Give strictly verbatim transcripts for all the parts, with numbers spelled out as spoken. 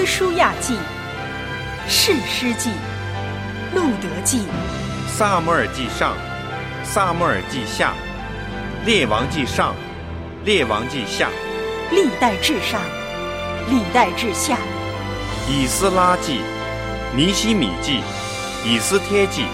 约书亚记、士师记、路得记、 撒母耳记上、撒母耳记下、列王记上、列王记下、 历代志上、历代志下、 以斯拉记、尼希米记、以斯帖记。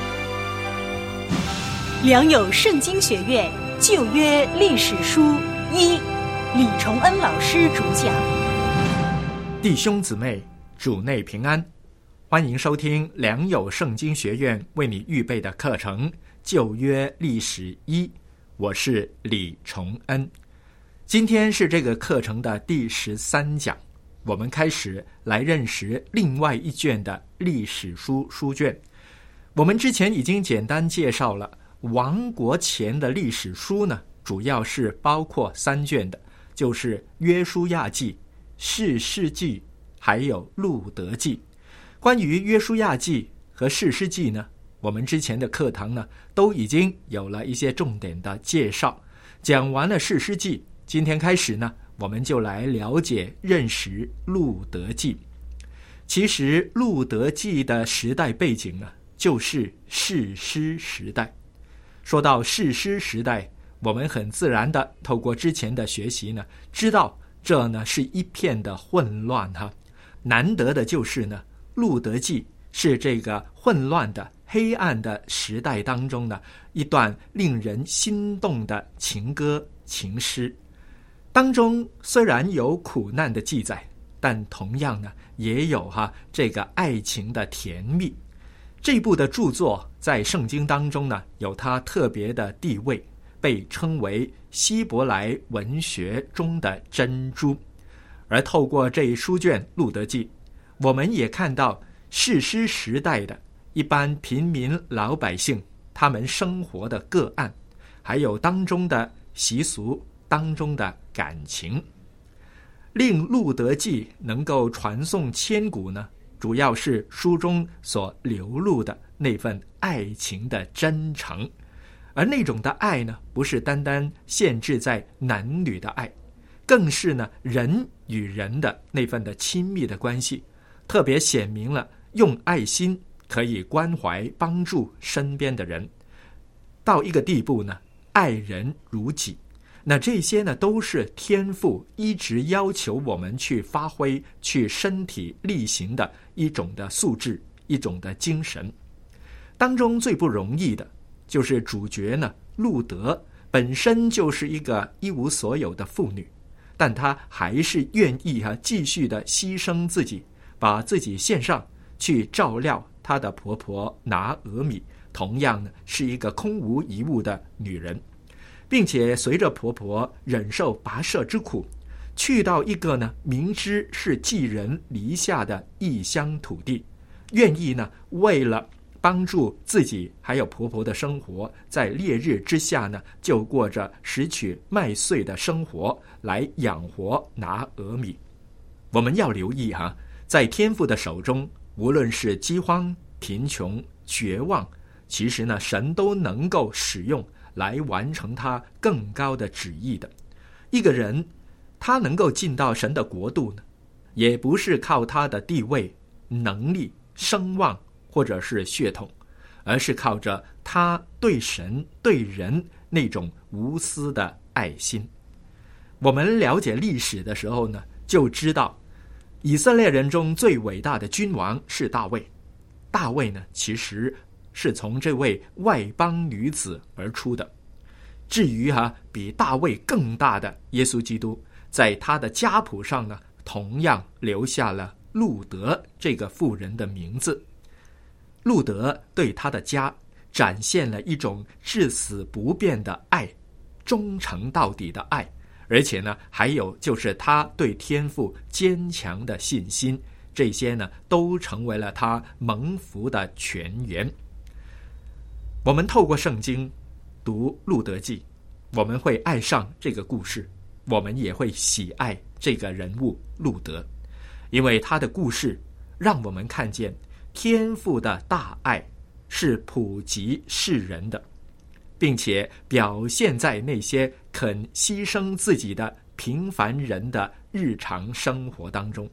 良友圣经学院旧约历史书一，李崇恩老师主讲。 弟兄姊妹，主内平安，欢迎收听良友圣经学院为你预备的课程旧约历史一，我是李崇恩。今天是这个课程的第十三讲，我们开始来认识另外一卷的历史书书卷。我们之前已经简单介绍了亡国前的历史书呢，主要是包括三卷的，就是约书亚记、士师记还有路得记。关于约书亚记和士师记呢，我们之前的课堂呢都已经有了一些重点的介绍。讲完了士师记，今天开始呢，我们就来了解认识路得记。其实路得记的时代背景呢，就是士师时代。说到士师时代，我们很自然的透过之前的学习呢，知道这呢是一片的混乱哈。难得的就是呢，路得记是这个混乱的黑暗的时代当中呢一段令人心动的情歌情诗。当中虽然有苦难的记载，但同样呢也有哈这个爱情的甜蜜。这部的著作在圣经当中呢有它特别的地位，被称为希伯来文学中的珍珠。而透过这一书卷路得记，我们也看到士师时代的一般平民老百姓他们生活的个案，还有当中的习俗，当中的感情。令路得记能够传颂千古呢，主要是书中所流露的那份爱情的真诚。而那种的爱呢，不是单单限制在男女的爱，更是呢人与人的那份的亲密的关系，特别显明了用爱心可以关怀帮助身边的人，到一个地步呢，爱人如己。那这些呢，都是天父一直要求我们去发挥、去身体力行的一种的素质，一种的精神。当中最不容易的就是主角呢，路得本身就是一个一无所有的妇女，但她还是愿意啊继续的牺牲自己，把自己献上去照料她的婆婆拿俄米，同样呢是一个空无一物的女人，并且随着婆婆忍受跋涉之苦，去到一个呢明知是寄人篱下的异乡土地，愿意呢为了帮助自己还有婆婆的生活，在烈日之下呢就过着拾取麦穗的生活来养活拿俄米。我们要留意哈，在天父的手中，无论是饥荒、贫穷、绝望，其实呢神都能够使用来完成他更高的旨意的。一个人他能够进到神的国度呢，也不是靠他的地位、能力、声望或者是血统，而是靠着他对神对人那种无私的爱心。我们了解历史的时候呢，就知道以色列人中最伟大的君王是大卫。大卫呢其实是从这位外邦女子而出的。至于哈、啊、比大卫更大的耶稣基督，在他的家谱上呢，同样留下了路得这个妇人的名字。路得对他的家展现了一种至死不变的爱，忠诚到底的爱，而且呢还有就是他对天父坚强的信心，这些呢都成为了他蒙福的泉源。我们透过圣经读路得记，我们会爱上这个故事，我们也会喜爱这个人物路得，因为他的故事让我们看见天父的大爱是普及世人的，并且表现在那些肯牺牲自己的平凡人的日常生活当中。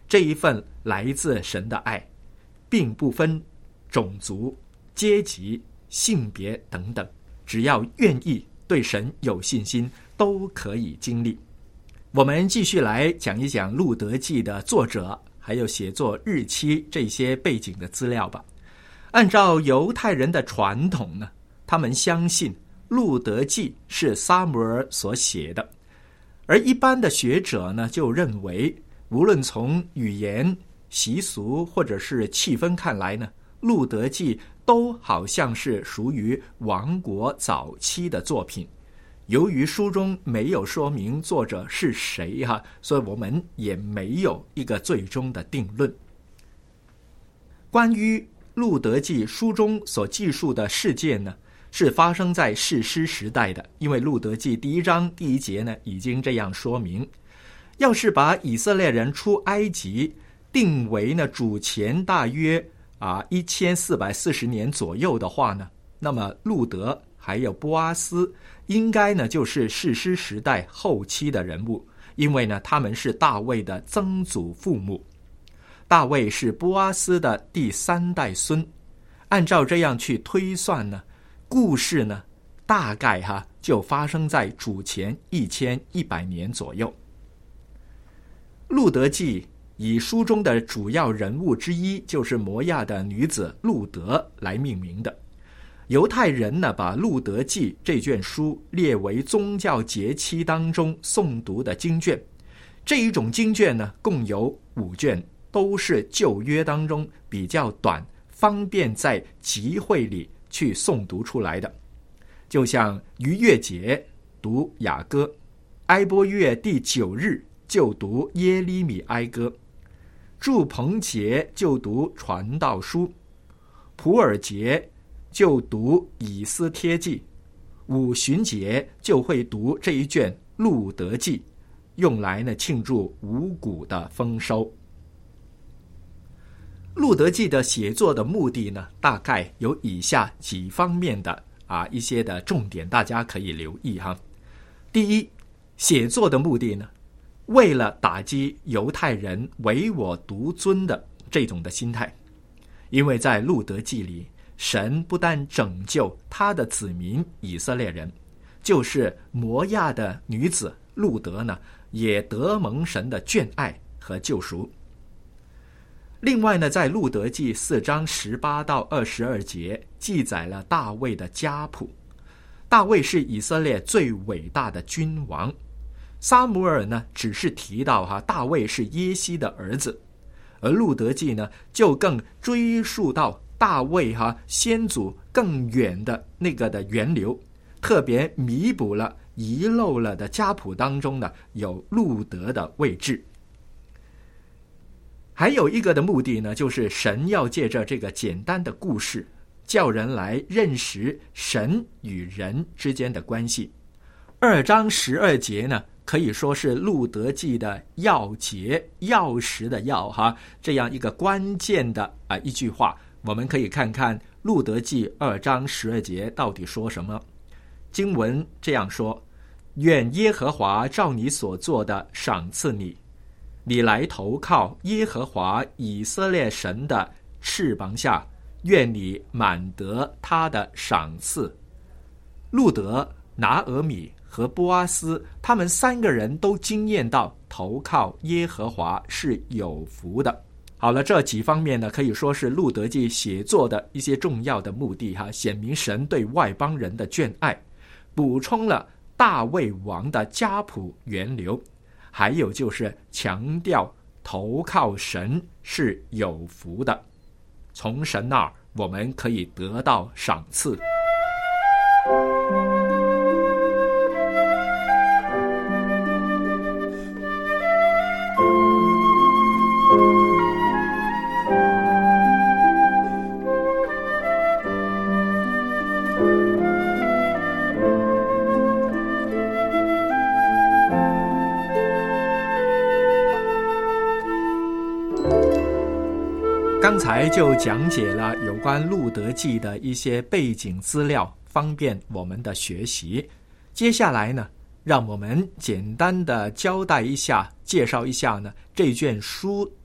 这一份来自神的爱，并不分种族、阶级、性别等等，只要愿意对神有信心，都可以经历。我们继续来讲一讲《路德记》的作者还有写作日期这些背景的资料吧。按照犹太人的传统呢，他们相信《路德记》是撒母耳所写的，而一般的学者呢就认为，无论从语言、习俗或者是气氛看来呢，《路德记》都好像是属于王国早期的作品。由于书中没有说明作者是谁哈，所以我们也没有一个最终的定论。关于《路德记》书中所记述的事件呢，是发生在士师时代的，因为《路德记》第一章第一节呢已经这样说明。要是把以色列人出埃及定为呢主前大约啊一千四百四十年左右的话呢，那么路德还有波阿斯应该呢就是士师时代后期的人物，因为呢他们是大卫的曾祖父母。大卫是波阿斯的第三代孙，按照这样去推算呢，故事呢大概哈就发生在主前一千一百年左右。路德记以书中的主要人物之一，就是摩亚的女子路德来命名的。犹太人呢，把《路德记》这卷书列为宗教节期当中诵读的经卷。这一种经卷呢，共有五卷，都是旧约当中比较短，方便在集会里去诵读出来的。就像逾越节读雅歌，哀波月第九日就读耶利米哀歌，住棚节就读传道书，普尔节就读以斯帖记，五旬节就会读这一卷路德记，用来呢庆祝五谷的丰收。路德记的写作的目的呢，大概有以下几方面的啊一些的重点，大家可以留意哈。第一，写作的目的呢，为了打击犹太人唯我独尊的这种的心态。因为在路德记里，神不但拯救他的子民以色列人，就是摩亚的女子路德呢，也得蒙神的眷爱和救赎。另外呢，在路德记四章十八到二十二节记载了大卫的家谱。大卫是以色列最伟大的君王，撒母耳呢只是提到哈大卫是耶西的儿子，而路德记呢就更追溯到大卫哈先祖更远的那个的源流，特别弥补了遗漏了的家谱当中呢有路德的位置。还有一个的目的呢，就是神要借着这个简单的故事，叫人来认识神与人之间的关系。二章十二节呢，可以说是路德记的要节，钥匙的钥哈，这样一个关键的啊、呃、一句话。我们可以看看路德记二章十二节到底说什么。经文这样说：愿耶和华照你所做的赏赐你，你来投靠耶和华以色列神的翅膀下，愿你满得他的赏赐。路德、拿俄米和波阿斯，他们三个人都经验到投靠耶和华是有福的。好了，这几方面呢，可以说是路德记写作的一些重要的目的哈，显明神对外邦人的眷爱，补充了大卫王的家谱源流，还有就是强调投靠神是有福的，从神那儿我们可以得到赏赐。刚才就讲解了有关路德记的一些背景资料，方便我们的学习。接下来呢，让我们简单的交代一下，介绍一下呢这卷书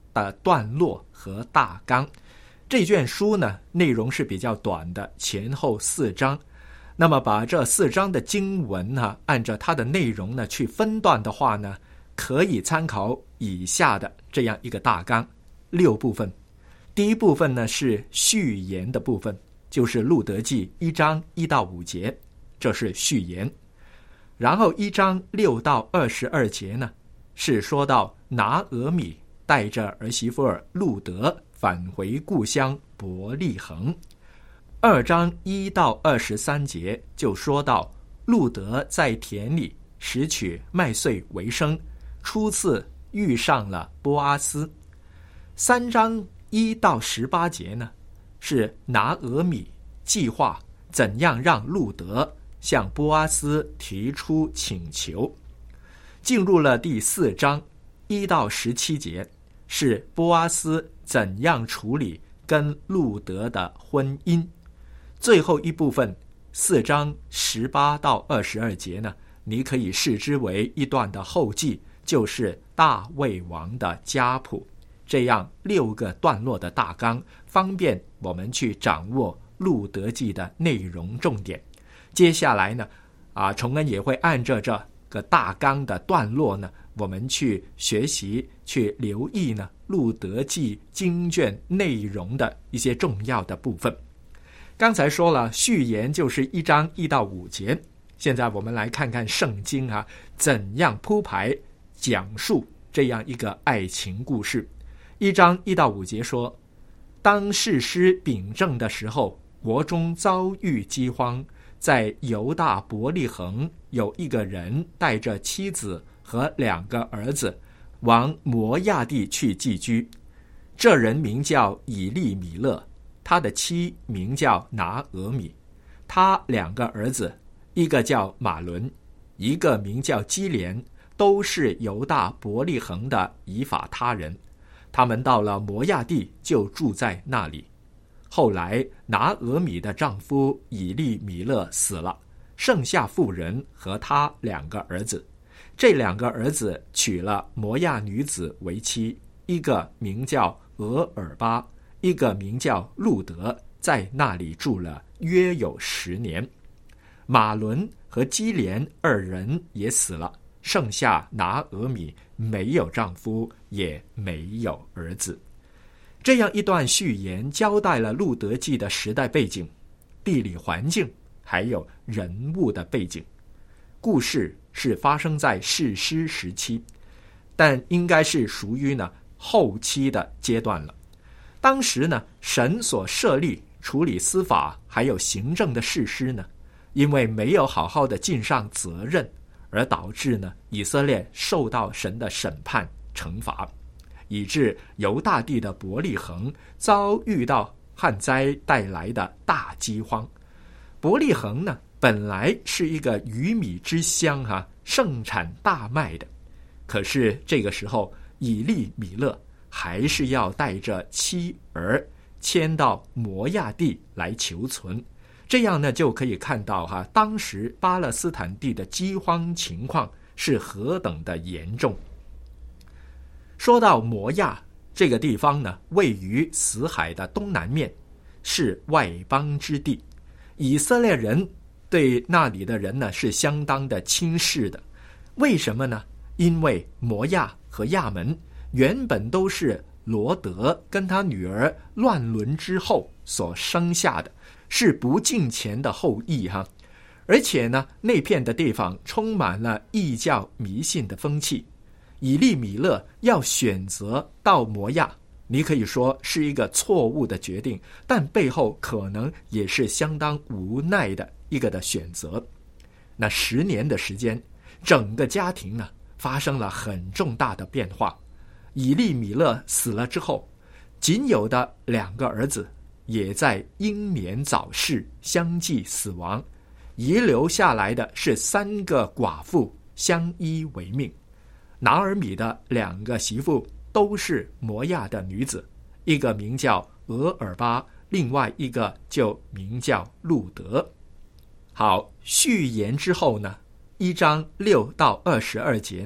的段落和大纲。这卷书呢，内容是比较短的，前后四章。那么把这四章的经文呢，按照它的内容呢去分段的话呢，可以参考以下的这样一个大纲，六部分。第一部分呢是序言的部分，就是路得记一章一到五节，这是序言。然后一章六到二十二节呢，是说到拿俄米带着儿媳妇儿路得返回故乡伯利恒。二章一到二十三节就说到路得在田里拾取麦穗为生，初次遇上了波阿斯。三章一到十八节呢，是拿俄米计划怎样让路得向波阿斯提出请求。进入了第四章一到十七节，是波阿斯怎样处理跟路得的婚姻。最后一部分四章十八到二十二节呢，你可以视之为一段的后记，就是大卫王的家谱。这样六个段落的大纲，方便我们去掌握路得记的内容重点。接下来呢，啊，崇恩也会按照这个大纲的段落呢，我们去学习，去留意呢路得记经卷内容的一些重要的部分。刚才说了，序言就是一章一到五节。现在我们来看看圣经啊，怎样铺排讲述这样一个爱情故事。一章一到五节说，当士师秉政的时候，国中遭遇饥荒，在犹大伯利恒有一个人带着妻子和两个儿子往摩亚地去寄居。这人名叫以利米勒，他的妻名叫拿俄米，他两个儿子，一个叫马伦，一个名叫基连，都是犹大伯利恒的以法他人。他们到了摩亚地，就住在那里。后来拿俄米的丈夫以利米勒死了，剩下妇人和他两个儿子。这两个儿子娶了摩亚女子为妻，一个名叫俄尔巴，一个名叫路得，在那里住了约有十年。马伦和基连二人也死了，剩下拿俄米没有丈夫，也没有儿子。这样一段序言交代了路得记的时代背景、地理环境，还有人物的背景。故事是发生在士师时期，但应该是属于呢后期的阶段了。当时呢，神所设立处理司法还有行政的士师呢，因为没有好好的尽上责任，而导致呢以色列受到神的审判惩罚，以致犹大地的伯利恒遭遇到旱灾带来的大饥荒。伯利恒呢本来是一个鱼米之乡哈、啊，盛产大麦的，可是这个时候以利米勒还是要带着妻儿迁到摩亚地来求存。这样呢就可以看到哈、啊，当时巴勒斯坦地的饥荒情况是何等的严重。说到摩亚这个地方呢，位于死海的东南面，是外邦之地。以色列人对那里的人呢是相当的轻视的。为什么呢？因为摩亚和亚门原本都是罗德跟他女儿乱伦之后所生下的，是不敬虔的后裔哈。而且呢，那片的地方充满了异教迷信的风气。以利米勒要选择到摩亚，你可以说是一个错误的决定，但背后可能也是相当无奈的一个的选择。那十年的时间，整个家庭呢发生了很重大的变化。以利米勒死了之后，仅有的两个儿子也在英年早逝，相继死亡，遗留下来的是三个寡妇相依为命。拿尔米的两个媳妇都是摩亚的女子，一个名叫俄尔巴，另外一个就名叫路德。好，序言之后呢，一章六到二十二节呢，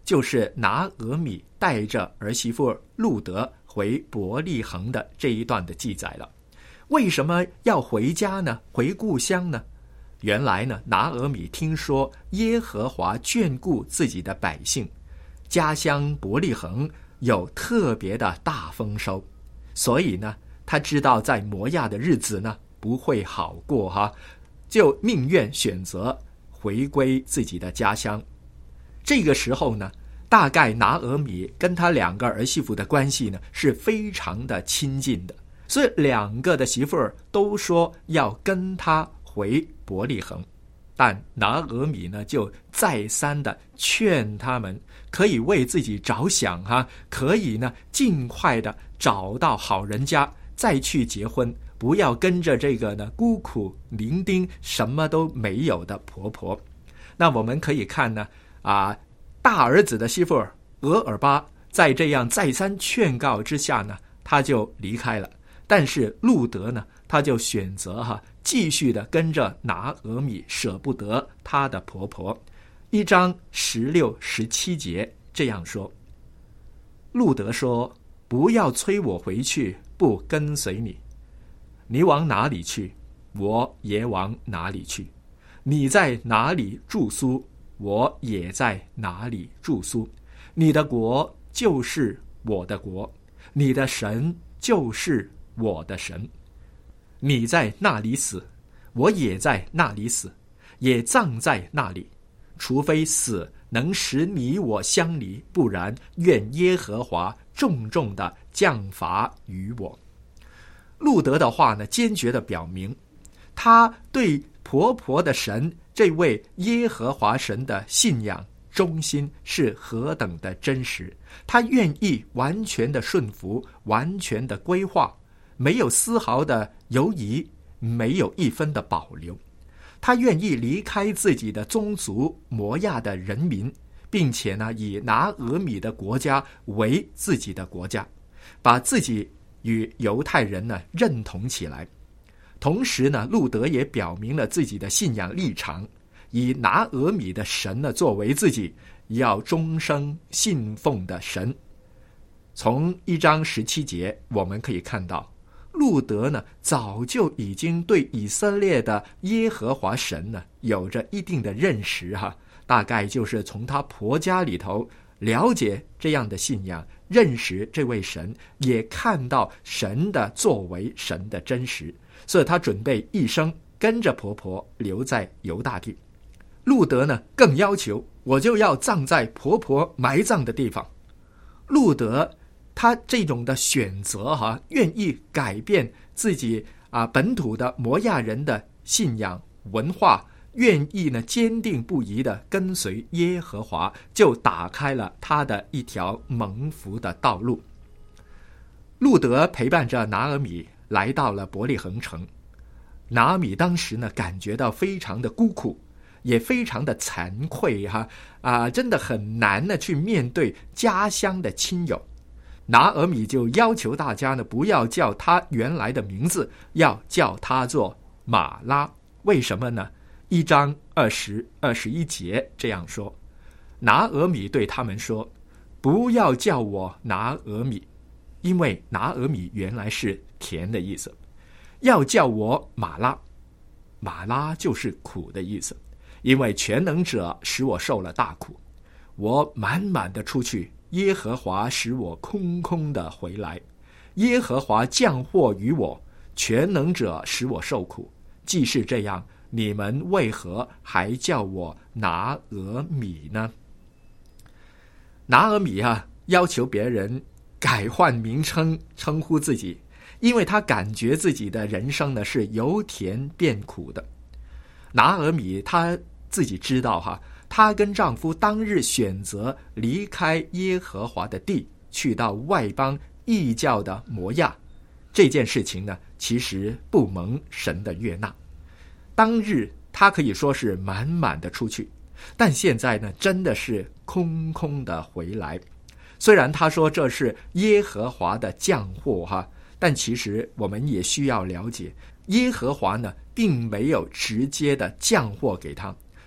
就是拿俄米带着儿媳妇路得回伯利恒的这一段的记载了。为什么要回家呢？回故乡呢？原来呢，拿俄米听说耶和华眷顾自己的百姓，家乡伯利恒有特别的大丰收，所以呢，他知道在摩亚的日子呢不会好过哈，就宁愿选择回归自己的家乡。这个时候呢，大概拿俄米跟他两个儿媳妇的关系呢是非常的亲近的，所以两个的媳妇儿都说要跟他回伯利恒。但拿俄米呢就再三的劝他们可以为自己着想哈，可以呢尽快的找到好人家再去结婚，不要跟着这个呢孤苦伶仃什么都没有的婆婆。那我们可以看呢啊，大儿子的媳妇儿俄尔巴在这样再三劝告之下呢，他就离开了。但是路得呢，他就选择哈继续的跟着拿俄米，舍不得他的婆婆。一章十六十七节这样说：路得说，不要催我回去，不跟随你。你往哪里去，我也往哪里去；你在哪里住宿，我也在哪里住宿。你的国就是我的国，你的神就是我的神。你在那里死，我也在那里死，也葬在那里。除非死能使你我相离，不然愿耶和华重重的降罚于我。路得的话呢，坚决的表明他对婆婆的神这位耶和华神的信仰忠心是何等的真实，他愿意完全的顺服，完全的规划，没有丝毫的犹疑，没有一分的保留。他愿意离开自己的宗族摩亚的人民，并且呢，以拿俄米的国家为自己的国家，把自己与犹太人呢认同起来。同时呢，路得也表明了自己的信仰立场，以拿俄米的神呢作为自己要终生信奉的神。从一章十七节我们可以看到，路得呢早就已经对以色列的耶和华神呢有着一定的认识哈，大概就是从他婆家里头了解这样的信仰，认识这位神，也看到神的作为，神的真实，所以他准备一生跟着婆婆留在犹大地。路得呢更要求，我就要葬在婆婆埋葬的地方。路得他这种的选择哈、啊，愿意改变自己啊本土的摩亚人的信仰文化，愿意呢坚定不移的跟随耶和华，就打开了他的一条蒙福的道路。路得陪伴着拿俄米来到了伯利恒城，拿俄米当时呢感觉到非常的孤苦，也非常的惭愧哈啊，真的很难的去面对家乡的亲友。拿俄米就要求大家呢不要叫他原来的名字，要叫他做马拉。为什么呢？一章二十二十一节这样说：拿俄米对他们说，不要叫我拿俄米，因为拿俄米原来是甜的意思，要叫我马拉。马拉就是苦的意思，因为全能者使我受了大苦，我满满的出去，耶和华使我空空的回来。耶和华降祸于我，全能者使我受苦。既是这样，你们为何还叫我拿俄米呢？拿俄米啊，要求别人改换名称称呼自己，因为他感觉自己的人生呢是由甜变苦的。拿俄米他自己知道哈，她跟丈夫当日选择离开耶和华的地，去到外邦异教的摩亚，这件事情呢其实不蒙神的悦纳。当日她可以说是满满的出去，但现在呢真的是空空的回来。虽然她说这是耶和华的降祸哈，但其实我们也需要了解，耶和华呢并没有直接的降祸给她，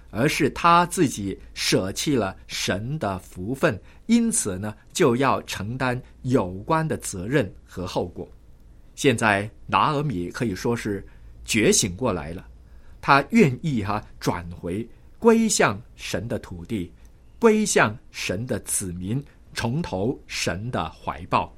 而是他自己舍弃了神的福分，因此呢，就要承担有关的责任和后果。现在拿俄米可以说是觉醒过来了，他愿意哈、啊、转回归向神的土地，归向神的子民，重投神的怀抱。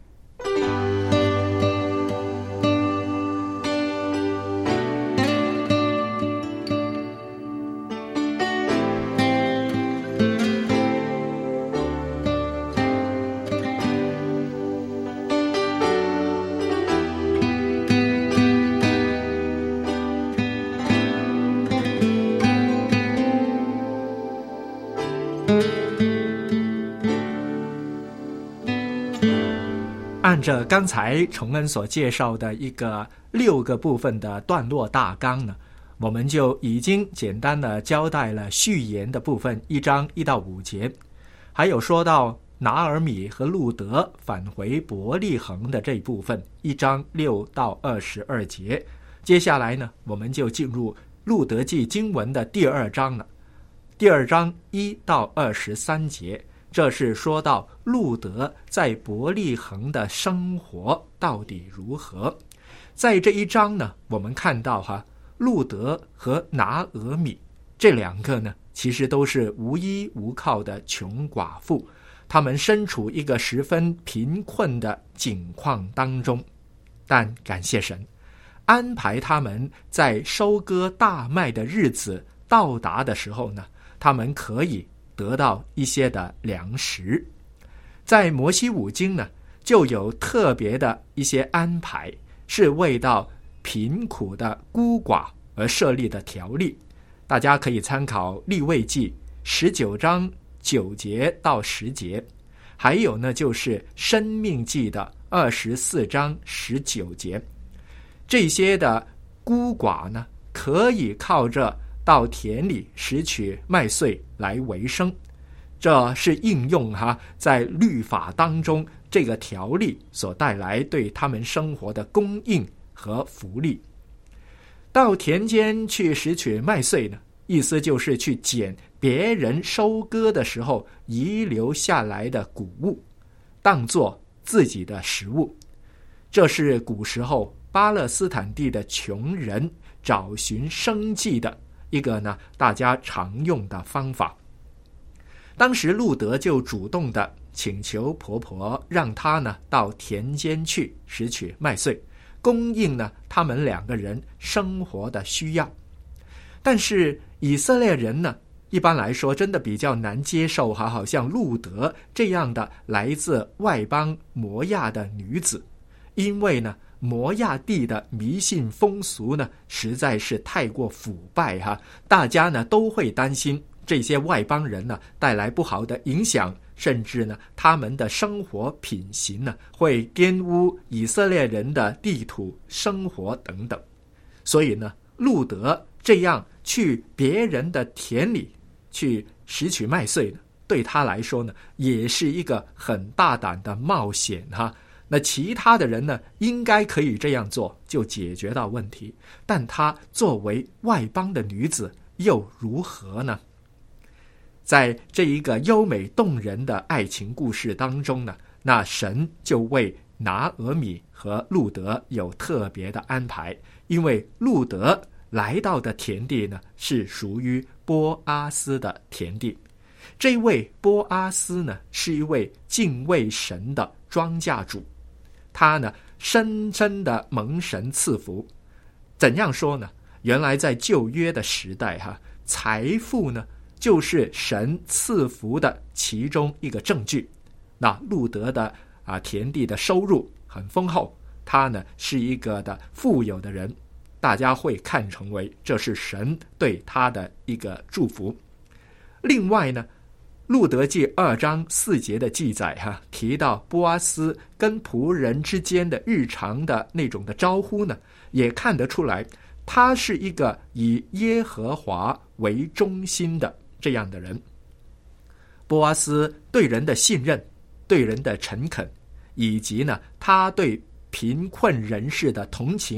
按照刚才崇恩所介绍的一个六个部分的段落大纲呢，我们就已经简单的交代了序言的部分，一章一到五节，还有说到拿俄米和路德返回伯利恒的这一部分，一章六到二十二节。接下来呢，我们就进入路德记经文的第二章了，第二章一到二十三节。这是说到路德在伯利恒的生活到底如何。在这一章呢，我们看到哈，路德和拿俄米这两个呢，其实都是无依无靠的穷寡妇，他们身处一个十分贫困的境况当中，但感谢神，安排他们在收割大麦的日子到达的时候呢，他们可以得到一些的粮食。在摩西五经呢，就有特别的一些安排，是为到贫苦的孤寡而设立的条例。大家可以参考利未记十九章九节到十节，还有呢就是申命记的二十四章十九节。这些的孤寡呢，可以靠着到田里拾取麦穗来为生，这是应用哈在律法当中这个条例所带来对他们生活的供应和福利。到田间去拾取麦穗呢，意思就是去捡别人收割的时候遗留下来的谷物，当作自己的食物。这是古时候巴勒斯坦地的穷人找寻生计的一个呢大家常用的方法。当时路德就主动的请求婆婆让他呢到田间去拾取麦穗，供应呢他们两个人生活的需要。但是以色列人呢，一般来说真的比较难接受哈，好像路德这样的来自外邦摩亚的女子，因为呢摩亚地的迷信风俗呢实在是太过腐败哈，大家呢都会担心这些外邦人呢带来不好的影响，甚至呢他们的生活品行呢会玷污以色列人的地土生活等等。所以呢路德这样去别人的田里去拾取麦穗呢，对他来说呢也是一个很大胆的冒险哈。那其他的人呢应该可以这样做就解决到问题，但她作为外邦的女子又如何呢？在这一个优美动人的爱情故事当中呢，那神就为拿俄米和路德有特别的安排，因为路德来到的田地呢是属于波阿斯的田地。这位波阿斯呢是一位敬畏神的庄稼主，他呢深深的蒙神赐福。怎样说呢？原来在旧约的时代哈，财富呢就是神赐福的其中一个证据。那路德的啊田地的收入很丰厚，他呢是一个的富有的人，大家会看成为这是神对他的一个祝福。另外呢，路德记二章四节的记载哈，提到波阿斯跟仆人之间的日常的那种的招呼呢，也看得出来他是一个以耶和华为中心的这样的人。波阿斯对人的信任，对人的诚恳，以及呢他对贫困人士的同情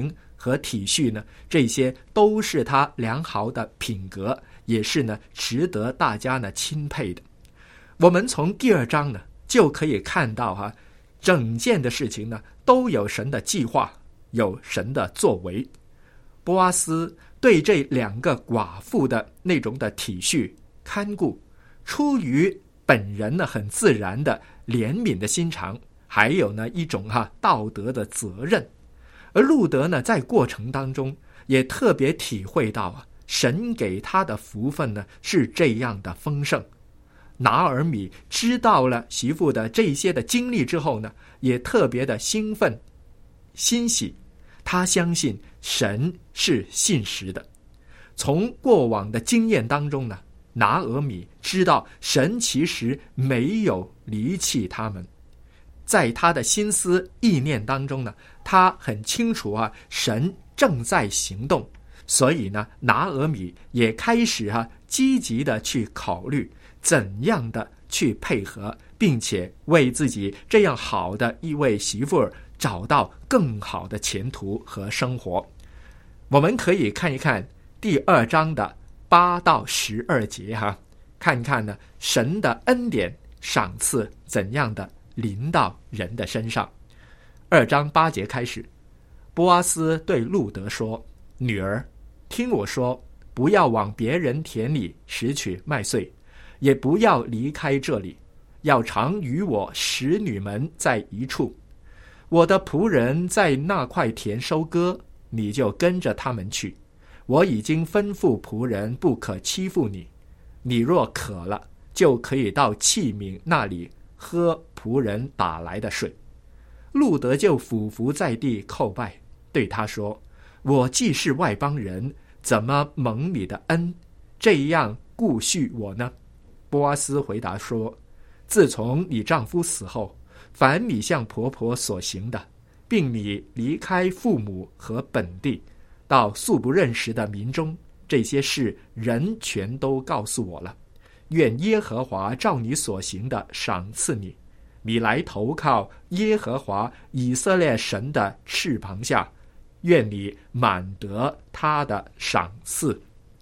和体恤呢，这些都是他良好的品格，也是呢值得大家呢钦佩的。我们从第二章呢就可以看到哈、啊，整件的事情呢都有神的计划，有神的作为。波阿斯对这两个寡妇的那种的体恤看顾，出于本人呢很自然的怜悯的心肠，还有呢一种哈、啊、道德的责任。而路德呢在过程当中也特别体会到啊，神给他的福分呢是这样的丰盛。拿尔米知道了媳妇的这些的经历之后呢，也特别的兴奋欣喜，他相信神是信实的。从过往的经验当中呢，拿尔米知道神其实没有离弃他们。在他的心思意念当中呢，他很清楚啊，神正在行动。所以呢，拿俄米也开始啊积极的去考虑怎样的去配合，并且为自己这样好的一位媳妇儿找到更好的前途和生活。我们可以看一看第二章的八到十二节哈，看看呢神的恩典赏赐怎样的临到人的身上。二章八节开始，波阿斯对路德说：“女儿，听我说，不要往别人田里拾取麦穗，也不要离开这里，要常与我使女们在一处。我的仆人在那块田收割，你就跟着他们去。我已经吩咐仆人不可欺负你。你若渴了，就可以到器皿那里喝仆人打来的水。”路德就俯伏在地叩拜，对他说：“我既是外邦人，怎么蒙你的恩，这样顾恤我呢？”波阿斯回答说：“自从你丈夫死后，凡你向婆婆所行的，并你离开父母和本地，到素不认识的民中，这些事人全都告诉我了。愿耶和华照你所行的赏赐你，你来投靠耶和华以色列神的翅膀下，愿你满得他的赏赐。”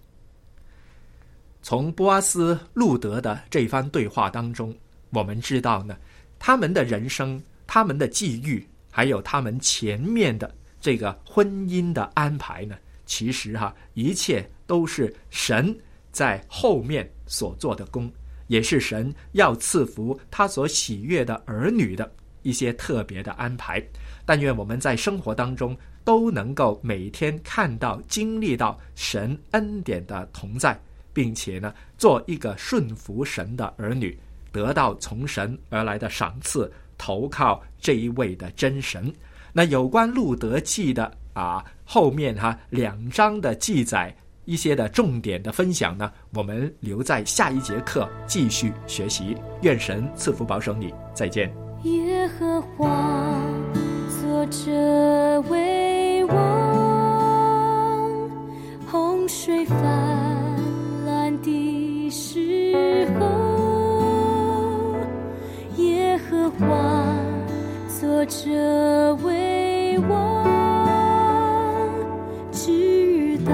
从波阿斯路德的这番对话当中，我们知道呢，他们的人生，他们的际遇，还有他们前面的这个婚姻的安排呢，其实哈、啊，一切都是神在后面所做的工，也是神要赐福他所喜悦的儿女的一些特别的安排。但愿我们在生活当中都能够每天看到经历到神恩典的同在，并且呢做一个顺服神的儿女，得到从神而来的赏赐，投靠这一位的真神。那有关路德记的啊后面哈、啊、两章的记载一些的重点的分享呢，我们留在下一节课继续学习。愿神赐福保守你，再见。 耶和华作者为王，洪水泛滥的时候，耶和华作者为王，直到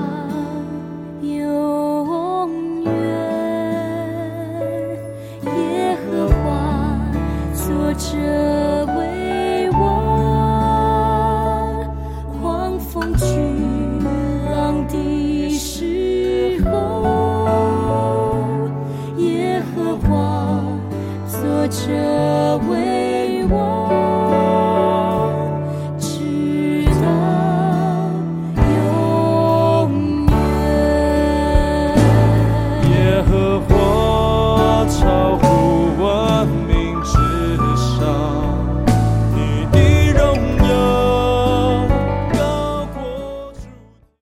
永远。耶和华作者